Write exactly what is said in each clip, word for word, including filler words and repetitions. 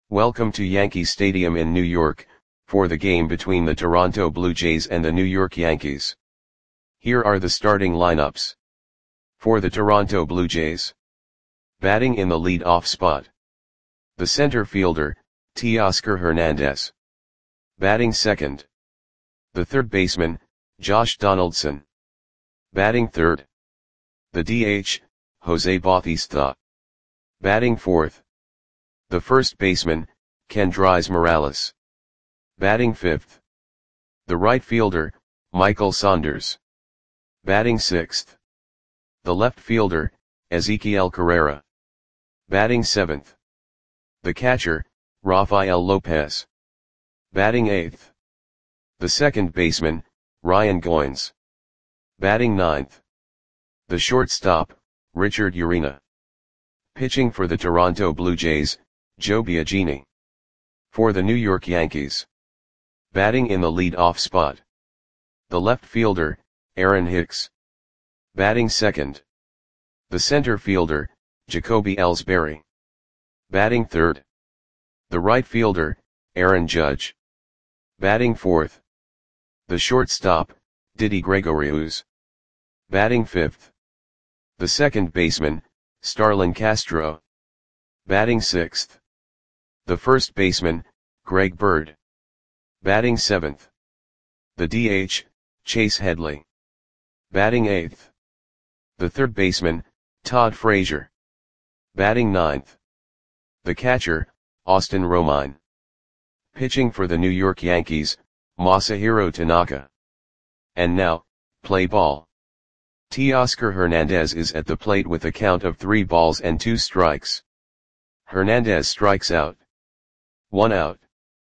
Welcome to Yankee Stadium in New York, for the game between the Toronto Blue Jays and the New York Yankees. Here are the starting lineups. For the Toronto Blue Jays. Batting in the lead-off spot. The center fielder, Teoscar Hernandez. Batting second. The third baseman, Josh Donaldson. Batting third. The D H, Jose Bautista. Batting fourth. The first baseman, Kendrys Morales. Batting fifth. The right fielder, Michael Saunders. Batting sixth. The left fielder, Ezequiel Carrera. Batting seventh. The catcher, Rafael Lopez. Batting eighth. The second baseman, Ryan Goins. Batting ninth. The shortstop, Richard Urena. Pitching for the Toronto Blue Jays, Joe Biagini. For the New York Yankees. Batting in the lead-off spot. The left fielder, Aaron Hicks. Batting second. The center fielder, Jacoby Ellsbury. Batting third. The right fielder, Aaron Judge. Batting fourth. The shortstop, Didi Gregorius. Batting fifth. The second baseman, Starlin Castro. Batting sixth. The first baseman, Greg Bird. Batting seventh. The D H, Chase Headley. Batting eighth. The third baseman, Todd Frazier. Batting ninth. The catcher, Austin Romine. Pitching for the New York Yankees, Masahiro Tanaka. And now, play ball. Teoscar Hernandez is at the plate with a count of three balls and two strikes. Hernandez strikes out. One out.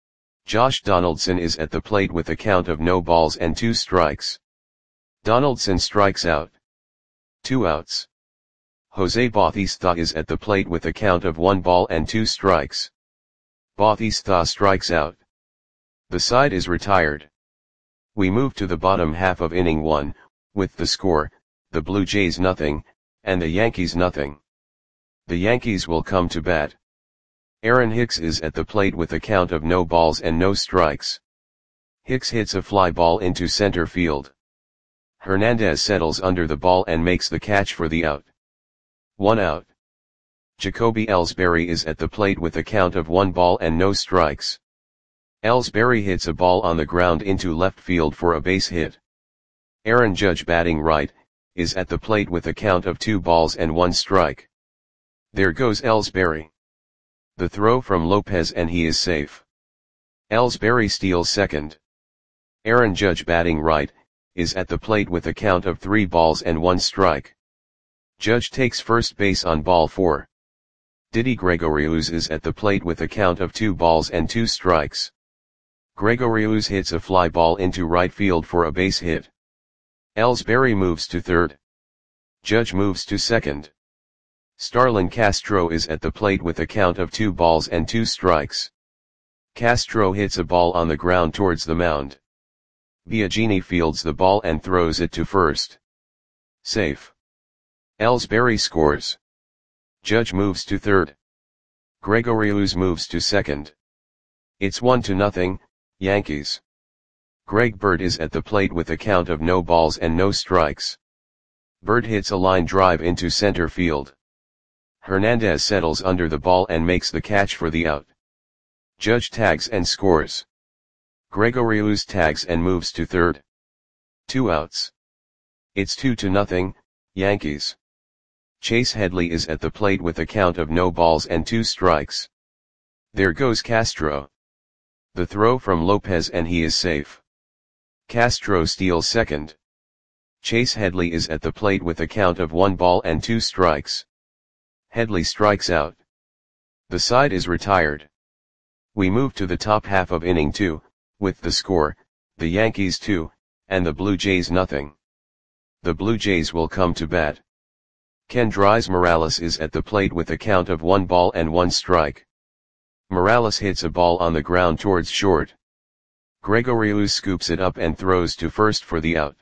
Josh Donaldson is at the plate with a count of no balls and two strikes. Donaldson strikes out. Two outs. Jose Bautista is at the plate with a count of one ball and two strikes. Bautista strikes out. The side is retired. We move to the bottom half of inning one, with the score, the Blue Jays nothing, and the Yankees nothing. The Yankees will come to bat. Aaron Hicks is at the plate with a count of no balls and no strikes. Hicks hits a fly ball into center field. Hernandez settles under the ball and makes the catch for the out. One out. Jacoby Ellsbury is at the plate with a count of one ball and no strikes. Ellsbury hits a ball on the ground into left field for a base hit. Aaron Judge, batting right, is at the plate with a count of two balls and one strike. There goes Ellsbury. The throw from Lopez and he is safe. Ellsbury steals second. Aaron Judge, batting right, is at the plate with a count of three balls and one strike. Judge takes first base on ball four. Didi Gregorius is at the plate with a count of two balls and two strikes. Gregorius hits a fly ball into right field for a base hit. Ellsbury moves to third. Judge moves to second. Starlin Castro is at the plate with a count of two balls and two strikes. Castro hits a ball on the ground towards the mound. Biagini fields the ball and throws it to first. Safe. Ellsbury scores. Judge moves to third. Gregorius moves to second. It's one to nothing, Yankees. Greg Bird is at the plate with a count of no balls and no strikes. Bird hits a line drive into center field. Hernandez settles under the ball and makes the catch for the out. Judge tags and scores. Gregorius tags and moves to third. Two outs. It's two to nothing, Yankees. Chase Headley is at the plate with a count of no balls and two strikes. There goes Castro. The throw from Lopez and he is safe. Castro steals second. Chase Headley is at the plate with a count of one ball and two strikes. Headley strikes out. The side is retired. We move to the top half of inning two, with the score, the Yankees two, and the Blue Jays nothing. The Blue Jays will come to bat. Kendrys Morales is at the plate with a count of one ball and one strike. Morales hits a ball on the ground towards short. Gregorius scoops it up and throws to first for the out.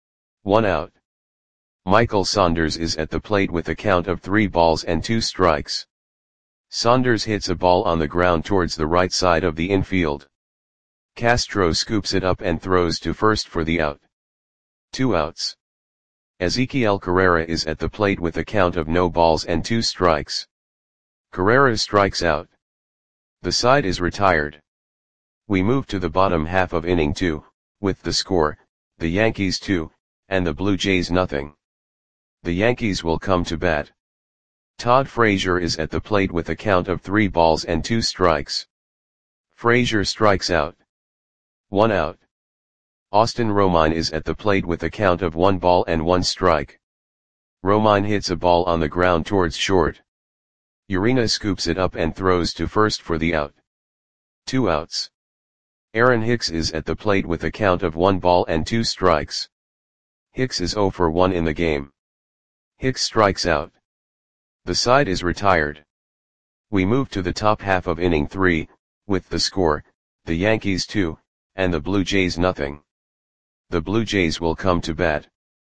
One out. Michael Saunders is at the plate with a count of three balls and two strikes. Saunders hits a ball on the ground towards the right side of the infield. Castro scoops it up and throws to first for the out. Two outs. Ezequiel Carrera is at the plate with a count of no balls and two strikes. Carrera strikes out. The side is retired. We move to the bottom half of inning two, with the score, the Yankees two, and the Blue Jays nothing. The Yankees will come to bat. Todd Frazier is at the plate with a count of three balls and two strikes. Frazier strikes out. One out. Austin Romine is at the plate with a count of one ball and one strike. Romine hits a ball on the ground towards short. Urena scoops it up and throws to first for the out. Two outs. Aaron Hicks is at the plate with a count of one ball and two strikes. Hicks is oh for one in the game. Hicks strikes out. The side is retired. We move to the top half of inning three, with the score, the Yankees two, and the Blue Jays nothing. The Blue Jays will come to bat.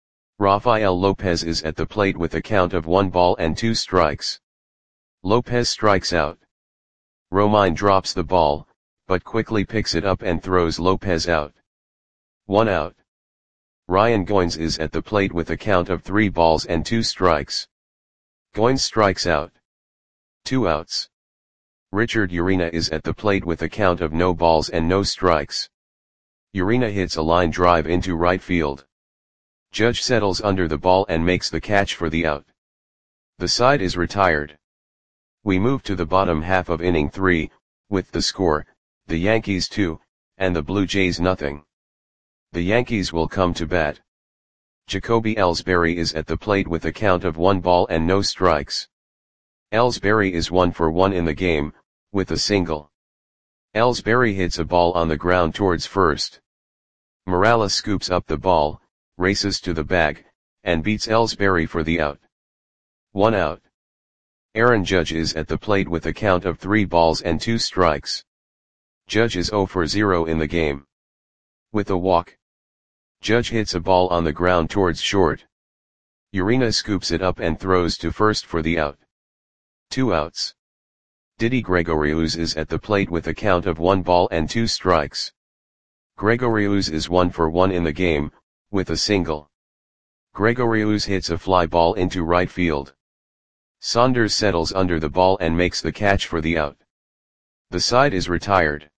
Rafael Lopez is at the plate with a count of one ball and two strikes. Lopez strikes out. Romine drops the ball, but quickly picks it up and throws Lopez out. One out. Ryan Goins is at the plate with a count of three balls and two strikes. Goins strikes out. Two outs. Richard Urena is at the plate with a count of no balls and no strikes. Urena hits a line drive into right field. Judge settles under the ball and makes the catch for the out. The side is retired. We move to the bottom half of inning three, with the score, the Yankees two, and the Blue Jays nothing. The Yankees will come to bat. Jacoby Ellsbury is at the plate with a count of one ball and no strikes. Ellsbury is one for one in the game, with a single. Ellsbury hits a ball on the ground towards first. Morales scoops up the ball, races to the bag, and beats Ellsbury for the out. One out. Aaron Judge is at the plate with a count of three balls and two strikes. Judge is oh for zero in the game. With a walk. Judge hits a ball on the ground towards short. Urena scoops it up and throws to first for the out. Two outs. Didi Gregorius is at the plate with a count of one ball and two strikes. Gregorius is one for one in the game, with a single. Gregorius hits a fly ball into right field. Saunders settles under the ball and makes the catch for the out. The side is retired.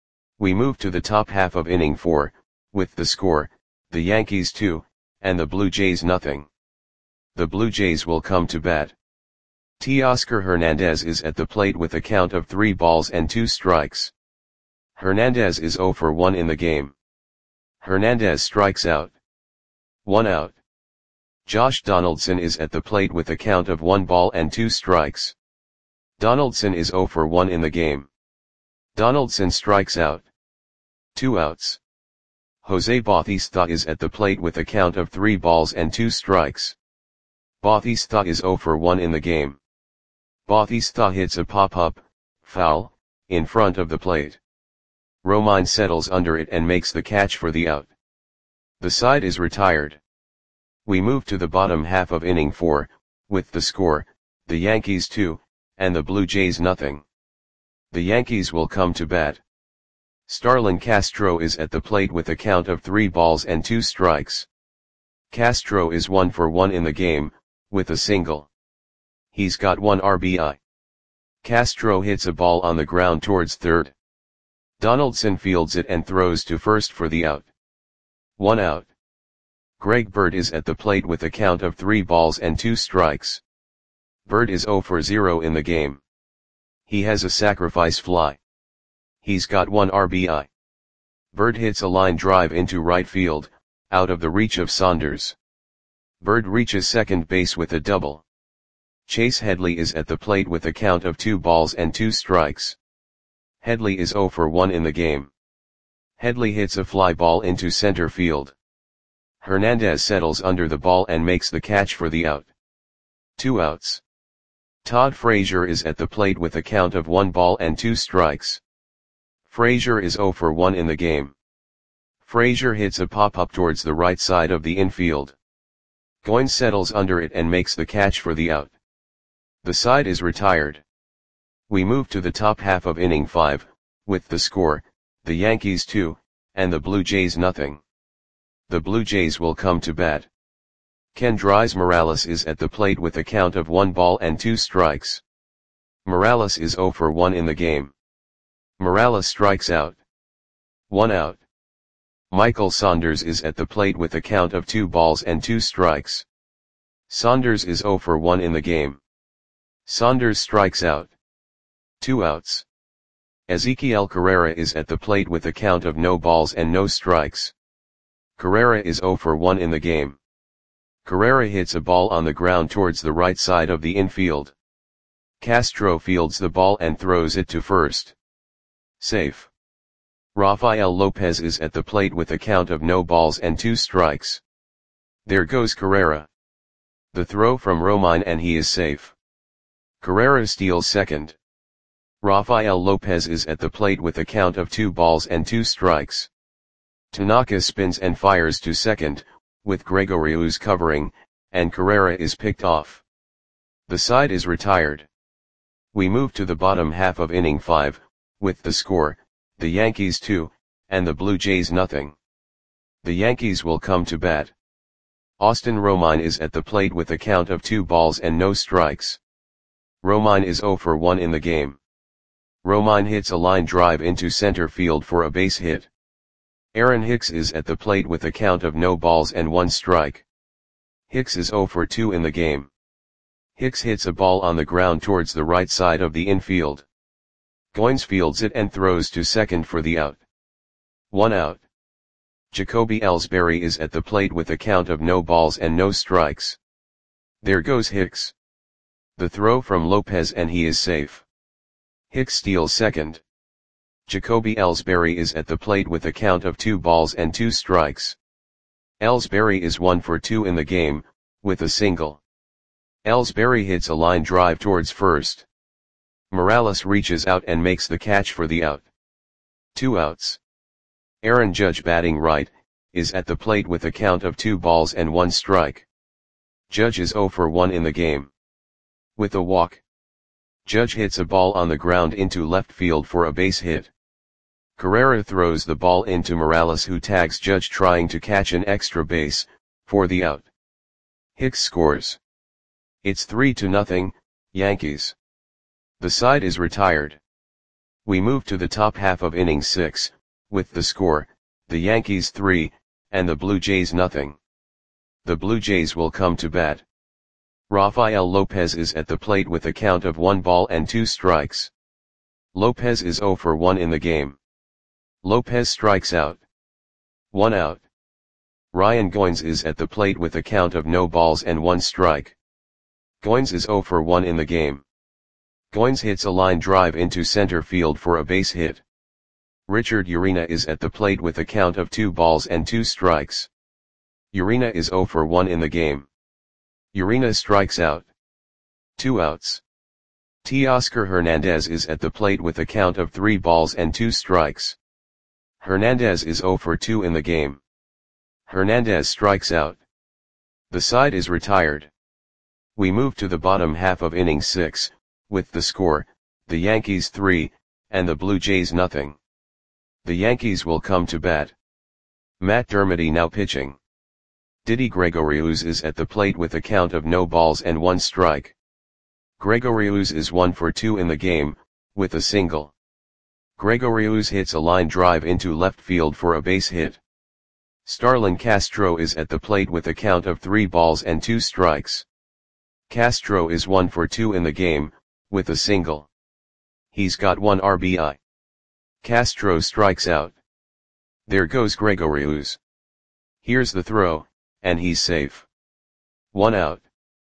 We move to the top half of inning four, with the score, the Yankees two, and the Blue Jays nothing. The Blue Jays will come to bat. Teoscar Hernandez is at the plate with a count of three balls and two strikes. Hernandez is oh for one in the game. Hernandez strikes out. One out. Josh Donaldson is at the plate with a count of one ball and two strikes. Donaldson is oh for one in the game. Donaldson strikes out. Two outs. Jose Bautista is at the plate with a count of three balls and two strikes. Bautista is oh for one in the game. Bautista hits a pop-up, foul, in front of the plate. Romine settles under it and makes the catch for the out. The side is retired. We move to the bottom half of inning four, with the score, the Yankees two, and the Blue Jays nothing. The Yankees will come to bat. Starlin Castro is at the plate with a count of three balls and two strikes. Castro is one for one in the game, with a single. He's got one R B I. Castro hits a ball on the ground towards third. Donaldson fields it and throws to first for the out. One out. Greg Bird is at the plate with a count of three balls and two strikes. Bird is oh for zero in the game. He has a sacrifice fly. He's got one R B I. Bird hits a line drive into right field, out of the reach of Saunders. Bird reaches second base with a double. Chase Headley is at the plate with a count of two balls and two strikes. Headley is oh for one in the game. Headley hits a fly ball into center field. Hernandez settles under the ball and makes the catch for the out. Two outs. Todd Frazier is at the plate with a count of one ball and two strikes. Frazier is oh for one in the game. Frazier hits a pop-up towards the right side of the infield. Goins settles under it and makes the catch for the out. The side is retired. We move to the top half of inning five, with the score, the Yankees two, and the Blue Jays nothing. The Blue Jays will come to bat. Kendrys Morales is at the plate with a count of one ball and two strikes. Morales is zero for one in the game. Morales strikes out. One out. Michael Saunders is at the plate with a count of two balls and two strikes. Saunders is zero for one in the game. Saunders strikes out. Two outs. Ezequiel Carrera is at the plate with a count of no balls and no strikes. Carrera is zero for one in the game. Carrera hits a ball on the ground towards the right side of the infield. Castro fields the ball and throws it to first. Safe. Rafael Lopez is at the plate with a count of no balls and two strikes. There goes Carrera. The throw from Romine and he is safe. Carrera steals second. Rafael Lopez is at the plate with a count of two balls and two strikes. Tanaka spins and fires to second, with Gregorius covering, and Carrera is picked off. The side is retired. We move to the bottom half of inning five, with the score, the Yankees two, and the Blue Jays nothing. The Yankees will come to bat. Austin Romine is at the plate with a count of two balls and no strikes. Romine is zero for one in the game. Romine hits a line drive into center field for a base hit. Aaron Hicks is at the plate with a count of no balls and one strike. Hicks is zero for two in the game. Hicks hits a ball on the ground towards the right side of the infield. Goins fields it and throws to second for the out. One out. Jacoby Ellsbury is at the plate with a count of no balls and no strikes. There goes Hicks. The throw from Lopez and he is safe. Hicks steals second. Jacoby Ellsbury is at the plate with a count of two balls and two strikes. Ellsbury is one for two in the game, with a single. Ellsbury hits a line drive towards first. Morales reaches out and makes the catch for the out. Two outs. Aaron Judge, batting right, is at the plate with a count of two balls and one strike. Judge is zero for one in the game. With a walk. Judge hits a ball on the ground into left field for a base hit. Carrera throws the ball into Morales, who tags Judge trying to catch an extra base, for the out. Hicks scores. It's three to nothing, Yankees. The side is retired. We move to the top half of inning six, with the score, the Yankees three, and the Blue Jays nothing. The Blue Jays will come to bat. Rafael Lopez is at the plate with a count of one ball and two strikes. Lopez is zero for one in the game. Lopez strikes out. One out. Ryan Goins is at the plate with a count of no balls and one strike. Goins is zero for one in the game. Goins hits a line drive into center field for a base hit. Richard Urena is at the plate with a count of two balls and two strikes. Urena is zero for one in the game. Urena strikes out. Two outs. Teoscar Hernandez is at the plate with a count of three balls and two strikes. Hernandez is zero for two in the game. Hernandez strikes out. The side is retired. We move to the bottom half of inning six, with the score, the Yankees three, and the Blue Jays nothing. The Yankees will come to bat. Matt Dermody now pitching. Didi Gregorius is at the plate with a count of no balls and one strike. Gregorius is one for two in the game, with a single. Gregorius hits a line drive into left field for a base hit. Starlin Castro is at the plate with a count of three balls and two strikes. Castro is one for two in the game, with a single. He's got one R B I. Castro strikes out. There goes Gregorius. Here's the throw, and he's safe. One out.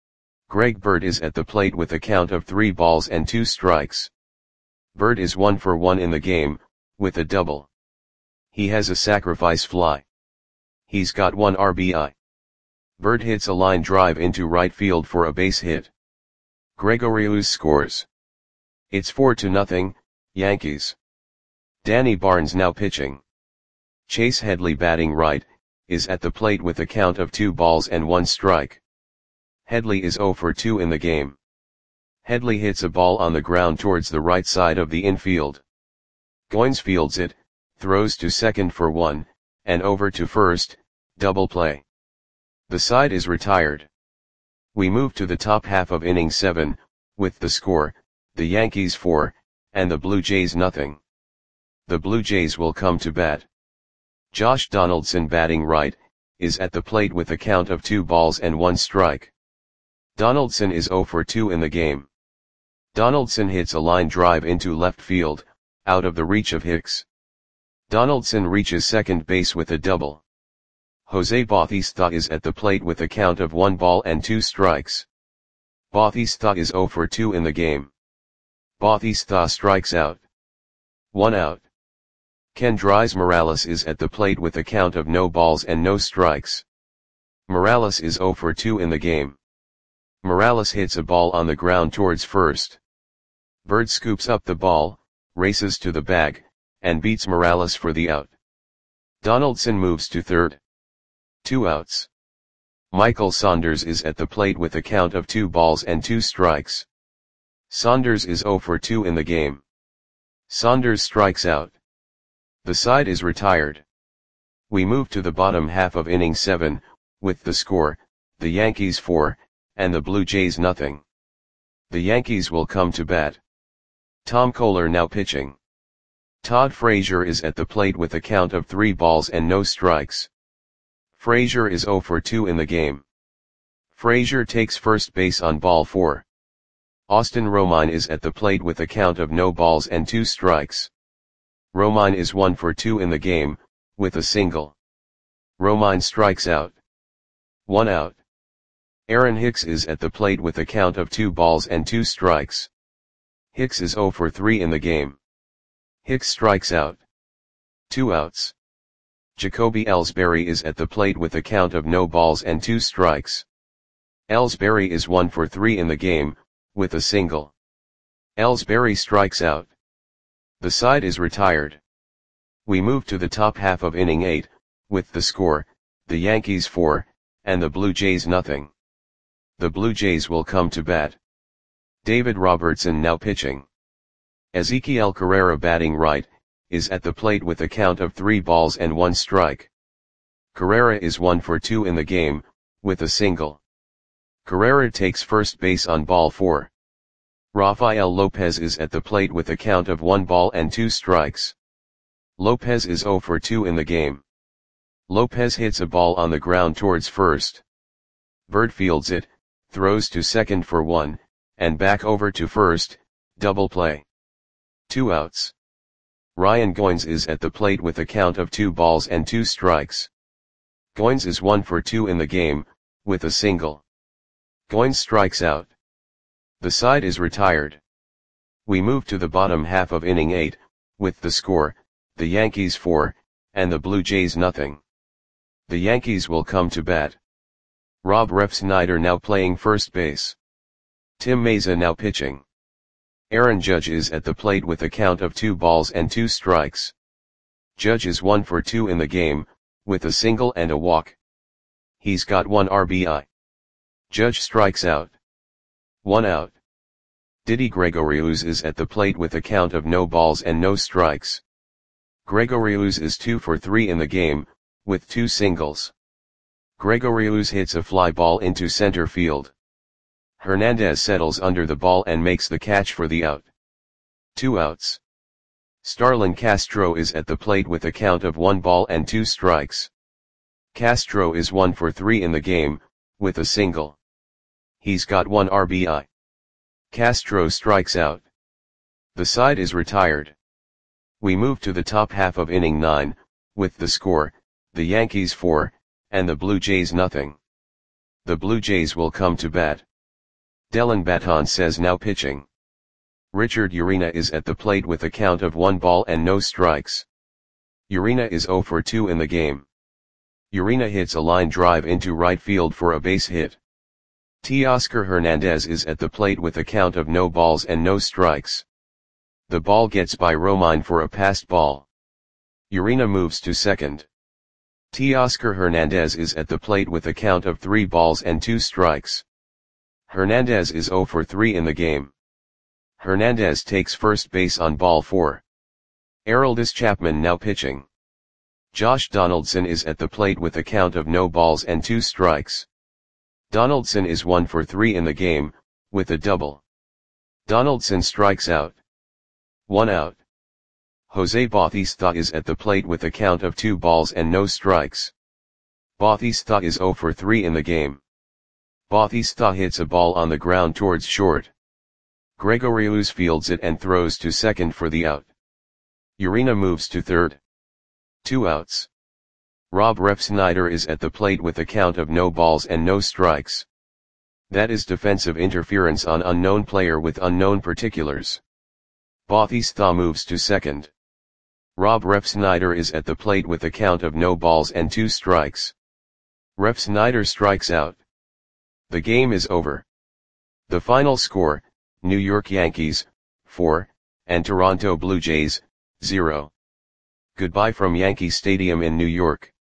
Greg Bird is at the plate with a count of three balls and two strikes. Bird is one for one in the game, with a double. He has a sacrifice fly. He's got one R B I. Bird hits a line drive into right field for a base hit. Gregorius scores. It's four to nothing, Yankees. Danny Barnes now pitching. Chase Headley, batting right, is at the plate with a count of two balls and one strike. Headley is zero for two in the game. Headley hits a ball on the ground towards the right side of the infield. Goins fields it, throws to second for one, and over to first, double play. The side is retired. We move to the top half of inning seven, with the score, the Yankees four, and the Blue Jays nothing. The Blue Jays will come to bat. Josh Donaldson, batting right, is at the plate with a count of two balls and one strike. Donaldson is oh for two in the game. Donaldson hits a line drive into left field, out of the reach of Hicks. Donaldson reaches second base with a double. Jose Bautista is at the plate with a count of one ball and two strikes. Bautista is oh for two in the game. Bautista strikes out. One out. Kendrys Morales is at the plate with a count of no balls and no strikes. Morales is oh for two in the game. Morales hits a ball on the ground towards first. Bird scoops up the ball, races to the bag, and beats Morales for the out. Donaldson moves to third. Two outs. Michael Saunders is at the plate with a count of two balls and two strikes. Saunders is oh for two in the game. Saunders strikes out. The side is retired. We move to the bottom half of inning seven, with the score, the Yankees four, and the Blue Jays nothing. The Yankees will come to bat. Tom Koehler now pitching. Todd Frazier is at the plate with a count of three balls and no strikes. Frazier is oh for two in the game. Frazier takes first base on ball four. Austin Romine is at the plate with a count of no balls and two strikes. Romine is one for two in the game, with a single. Romine strikes out. One out. Aaron Hicks is at the plate with a count of two balls and two strikes. Hicks is oh for three in the game. Hicks strikes out. Two outs. Jacoby Ellsbury is at the plate with a count of no balls and two strikes. Ellsbury is one for three in the game, with a single. Ellsbury strikes out. The side is retired. We move to the top half of inning eight, with the score, the Yankees four, and the Blue Jays nothing. The Blue Jays will come to bat. David Robertson now pitching. Ezequiel Carrera, batting right, is at the plate with a count of three balls and one strike. Carrera is one for two in the game, with a single. Carrera takes first base on ball four. Rafael Lopez is at the plate with a count of one ball and two strikes. Lopez is oh for two in the game. Lopez hits a ball on the ground towards first. Bird fields it, throws to second for one, and back over to first, double play. Two outs. Ryan Goins is at the plate with a count of two balls and two strikes. Goins is one for two in the game, with a single. Goins strikes out. The side is retired. We move to the bottom half of inning eight, with the score, the Yankees four, and the Blue Jays nothing. The Yankees will come to bat. Rob Refsnyder now playing first base. Tim Mayza now pitching. Aaron Judge is at the plate with a count of two balls and two strikes. Judge is one for two in the game, with a single and a walk. He's got one R B I. Judge strikes out. One out. Didi Gregorius is at the plate with a count of no balls and no strikes. Gregorius is two for three in the game, with two singles. Gregorius hits a fly ball into center field. Hernandez settles under the ball and makes the catch for the out. Two outs. Starlin Castro is at the plate with a count of one ball and two strikes. Castro is one for three in the game, with a single. He's got one R B I. Castro strikes out. The side is retired. We move to the top half of inning nine, with the score, the Yankees four, and the Blue Jays nothing. The Blue Jays will come to bat. Dellin Betances now pitching. Richard Urena is at the plate with a count of one ball and no strikes. Urena is oh for two in the game. Urena hits a line drive into right field for a base hit. Teoscar Hernandez is at the plate with a count of no balls and no strikes. The ball gets by Romine for a passed ball. Urena moves to second. Teoscar Hernandez is at the plate with a count of three balls and two strikes. Hernandez is oh for three in the game. Hernandez takes first base on ball four. Aroldis Chapman now pitching. Josh Donaldson is at the plate with a count of no balls and two strikes. Donaldson is one for three in the game, with a double. Donaldson strikes out. One out. Jose Bautista is at the plate with a count of two balls and no strikes. Bautista is zero for three in the game. Bautista hits a ball on the ground towards short. Gregorius fields it and throws to second for the out. Urena moves to third. Two outs. Rob Refsnyder is at the plate with a count of no balls and no strikes. That is defensive interference on unknown player with unknown particulars. Bautista moves to second. Rob Refsnyder is at the plate with a count of no balls and two strikes. Refsnyder strikes out. The game is over. The final score, New York Yankees, four, and Toronto Blue Jays, zero. Goodbye from Yankee Stadium in New York.